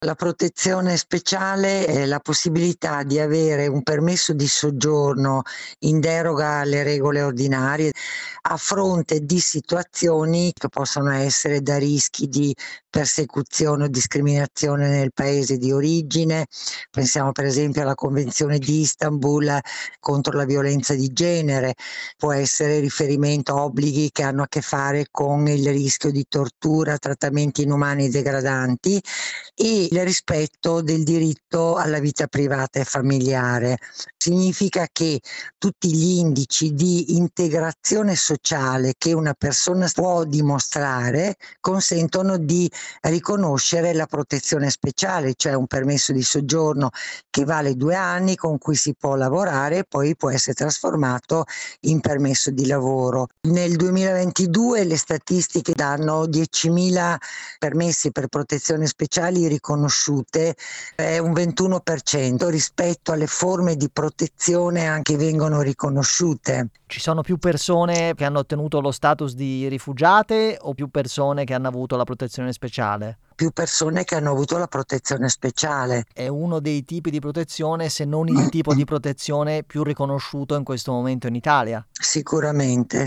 La protezione speciale è la possibilità di avere un permesso di soggiorno in deroga alle regole ordinarie a fronte di situazioni che possono essere da rischi di persecuzione o discriminazione nel paese di origine. Pensiamo per esempio alla Convenzione di Istanbul contro la violenza di genere, può essere riferimento a obblighi che hanno a che fare con il rischio di tortura, trattamenti inumani e degradanti e il rispetto del diritto alla vita privata e familiare. Significa che tutti gli indici di integrazione sociale che una persona può dimostrare consentono di riconoscere la protezione speciale, cioè un permesso di soggiorno che vale 2 anni, con cui si può lavorare e poi può essere trasformato in permesso di lavoro. Nel 2022 le statistiche danno 10.000 permessi per protezione speciali riconosciute, è un 21% rispetto alle forme di protezione anche vengono riconosciute. Ci sono più persone che hanno ottenuto lo status di rifugiate o più persone che hanno avuto la protezione speciale? Più persone che hanno avuto la protezione speciale. È uno dei tipi di protezione, se non il tipo di protezione più riconosciuto in questo momento in Italia. Sicuramente.